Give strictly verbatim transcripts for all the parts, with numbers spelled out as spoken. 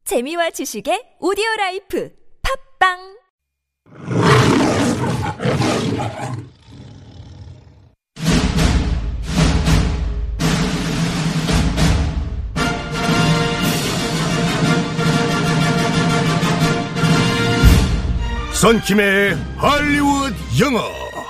재미와 지식의 오디오라이프 팝빵 선킴의 할리우드 영어.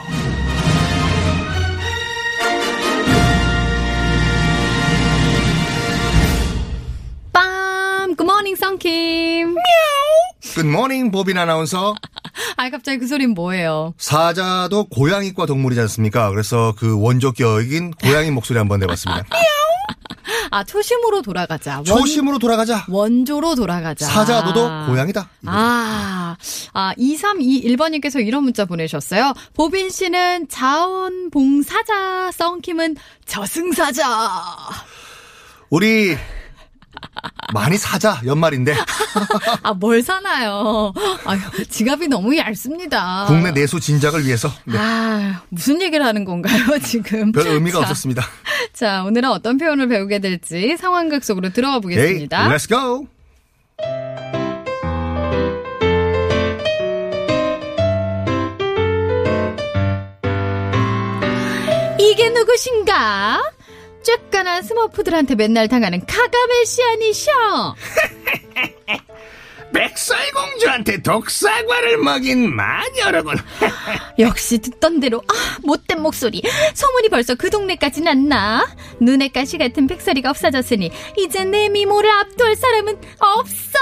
빰! 굿모닝 선킴. 미야오. 굿모닝 보빈 아나운서. 아, 갑자기 그 소린 뭐예요? 사자도 고양이과 동물이지 않습니까? 그래서 그 원조 격인 고양이 목소리 한번 내봤습니다. 미야오. 아, 초심으로 돌아가자. 원, 초심으로 돌아가자. 원조로 돌아가자. 사자 너도 고양이다. 아, 아, 이삼이일 번님께서 이런 문자 보내셨어요. 보빈 씨는 자원봉사자, 썬킴은 저승사자. 우리 많이 사자 연말인데. 아, 뭘 사나요? 아유, 지갑이 너무 얇습니다. 국내 내수 진작을 위해서. 네. 아, 무슨 얘기를 하는 건가요, 지금? 별 의미가 자, 없었습니다. 자, 오늘은 어떤 표현을 배우게 될지 상황극 속으로 들어가 보겠습니다. Okay, let's go. 이게 누구신가? 쬐깐한 스머프들한테 맨날 당하는 카가메시 아니셔? 백설공주한테 독사과를 먹인 마녀로군. 역시 듣던 대로 아 못된 목소리. 소문이 벌써 그 동네까지 났나? 눈에 가시 같은 백설이가 없어졌으니 이제 내 미모를 압도할 사람은 없어.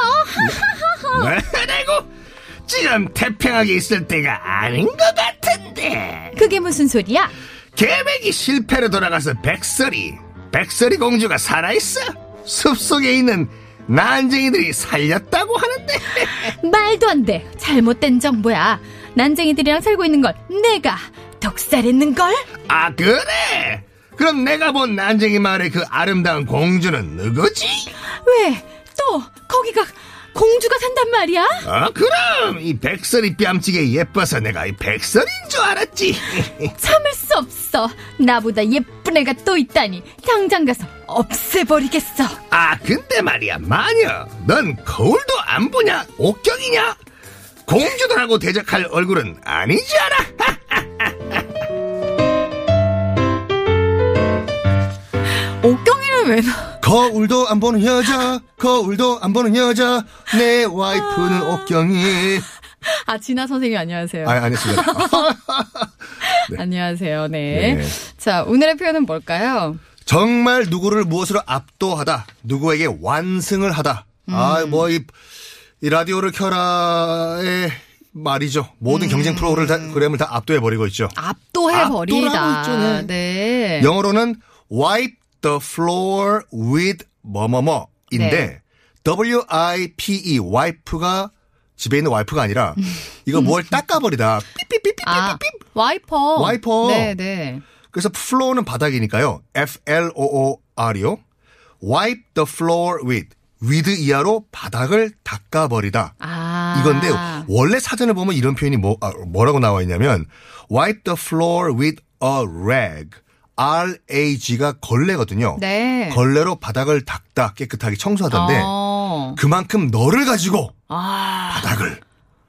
뭐라고? 지금 태평하게 있을 때가 아닌 것 같은데. 그게 무슨 소리야? 계획이 실패로 돌아가서 백설이 백설이 공주가 살아있어. 숲속에 있는 난쟁이들이 살렸다고 하는데. 말도 안 돼. 잘못된 정보야. 난쟁이들이랑 살고 있는 걸 내가 독살했는걸? 아 그래? 그럼 내가 본 난쟁이 마을의 그 아름다운 공주는 누구지? 왜? 또 거기가 공주가 산단 말이야? 아 그럼 이 백설이 뺨치게 예뻐서 내가 이 백설인 줄 알았지. 참을 수 없어. 나보다 예쁜 애가 또 있다니. 당장 가서 없애버리겠어. 아 근데 말이야 마녀, 넌 거울도 안 보냐? 옥경이냐? 공주들하고 대적할 얼굴은 아니잖아. 옥경이는 왜 나? 거울도 안 보는 여자, 거울도 안 보는 여자, 내 와이프는 옥경이. 아, 진아 선생님 안녕하세요. 아, 아니었습니다. 네. 안녕하세요. 네. 네. 자, 오늘의 표현은 뭘까요? 정말 누구를 무엇으로 압도하다, 누구에게 완승을 하다. 음. 아, 뭐, 이, 이 라디오를 켜라의 말이죠. 모든 음. 경쟁 프로그램을 다, 그램을 다 압도해버리고 있죠. 압도해버리다. 있죠, 네. 네. 영어로는 wipe the floor with 뭐뭐뭐인데, 네. 더블유 아이 피 이, 와이프가 집에 있는 와이프가 아니라, 이거 뭘 닦아버리다. 삐삐삐삐삐삐. 아, 와이퍼. 와이퍼. 네, 네. 그래서 플로어는 바닥이니까요. 에프 엘 오 오 알이요. wipe the floor with. with 이하로 바닥을 닦아버리다. 아. 이건데 원래 사전을 보면 이런 표현이 뭐, 아, 뭐라고 나와 있냐면 wipe the floor with a rag. 알 에이 지가 걸레거든요. 네. 걸레로 바닥을 닦다, 깨끗하게 청소하던데 어. 그만큼 너를 가지고 아. 바닥을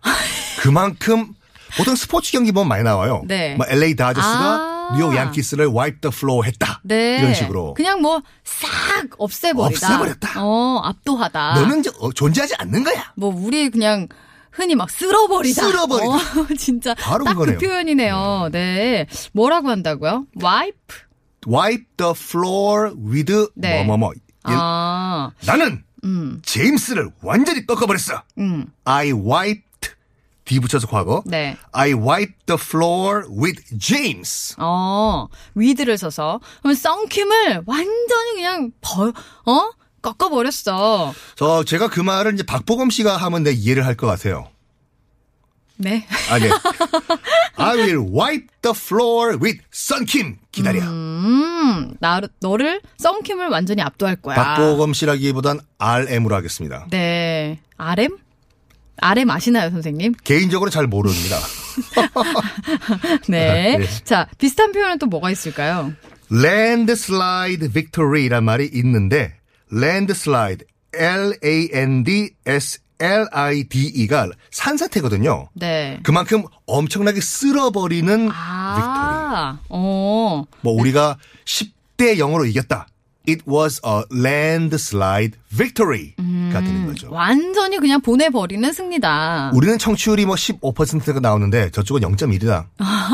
그만큼 보통 스포츠 경기 보면 많이 나와요. 네. 뭐 엘에이 다저스가 아. 뉴욕 양키스를 wipe the floor 했다. 네. 이런 식으로. 그냥 뭐 싹 없애버리다. 없애버렸다. 어, 압도하다. 너는 저, 어, 존재하지 않는 거야. 뭐 우리 그냥 흔히 막 쓸어버리다. 쓸어버리다. 어, 진짜 바로 딱 그거네요. 그 표현이네요. 네. 뭐라고 한다고요? wipe? wipe the floor with 네. 뭐뭐뭐. 아. 나는 음. 제임스를 완전히 꺾어버렸어. 음. I wiped D 붙여서 과거. 네. I wiped the floor with James. 어, 위드를 써서. 그럼 썬킴을 완전히 그냥 벌, 어? 꺾어버렸어. 저 제가 그 말을 이제 박보검 씨가 하면 내 이해를 할 것 같아요. 네. 아, 네. I will wipe the floor with 썬킴. 기다려. 음, 나, 너를, 썬킴을 완전히 압도할 거야. 박보검 씨라기보단 알엠으로 하겠습니다. 네. 알엠? 알엠 아시나요, 선생님? 개인적으로 잘 모릅니다. 네. 네. 자, 비슷한 표현은 또 뭐가 있을까요? landslide victory란 말이 있는데 landslide L A N D S L I D E가 산사태거든요. 네. 그만큼 엄청나게 쓸어버리는 아, 어. 빅토리. 뭐 우리가 십 대 영으로 이겼다. It was a landslide victory가 음, 되는 거죠. 완전히 그냥 보내버리는 승리다. 우리는 청취율이 뭐 십오 퍼센트가 나오는데 저쪽은 영 점 일이다.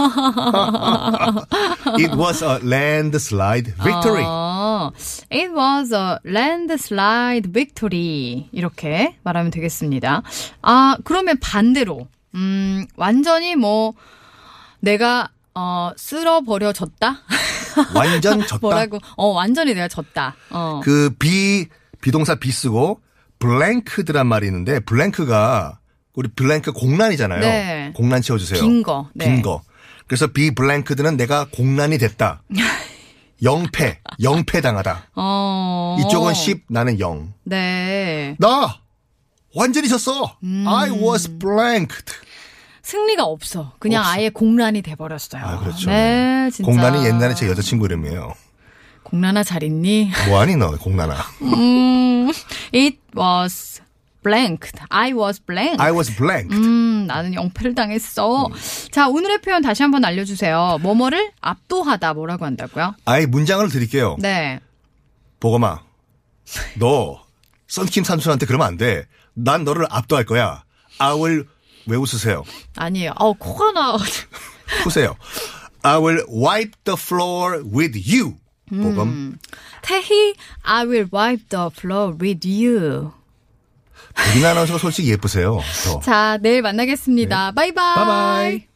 It was a landslide victory. 어, It was a landslide victory. 이렇게 말하면 되겠습니다. 아, 그러면 반대로, 음, 완전히 뭐, 내가, 어, 쓸어버려졌다? 완전 졌다. 뭐라고? 어, 완전히 내가 졌다. 어. 그 비, 비동사 비 쓰고 블랭크드란 말이 있는데 블랭크가 우리 블랭크 공란이잖아요. 네. 공란 채워주세요. 빈 거. 네. 빈 거. 그래서 비 블랭크드는 내가 공란이 됐다. 영패. 영패 당하다. 어. 이쪽은 십, 나는 영. 네. 나 완전히 졌어. 음. I was blanked. 승리가 없어. 그냥 없어. 아예 공란이 돼버렸어요. 아, 그렇죠. 네, 진짜. 공란이 옛날에 제 여자친구 이름이에요. 공란아 잘 있니? 뭐하니 너 공란아. 음, it was blanked. I was blanked. I was blanked. 음, 나는 영패를 당했어. 음. 자, 오늘의 표현 다시 한번 알려주세요. 뭐뭐를 압도하다 뭐라고 한다고요? 아예 문장을 드릴게요. 네. 보검아, 너 썬킴 삼촌한테 그러면 안 돼. 난 너를 압도할 거야. I will, 왜 웃으세요? 아니에요. 어, 코가 나. 푸세요. I will wipe the floor with you. 보검. 음. 태희, I will wipe the floor with you. 우리나라 아나운서가 솔직히 예쁘세요. 더. 자, 내일 만나겠습니다. 바이바이. 바이바이.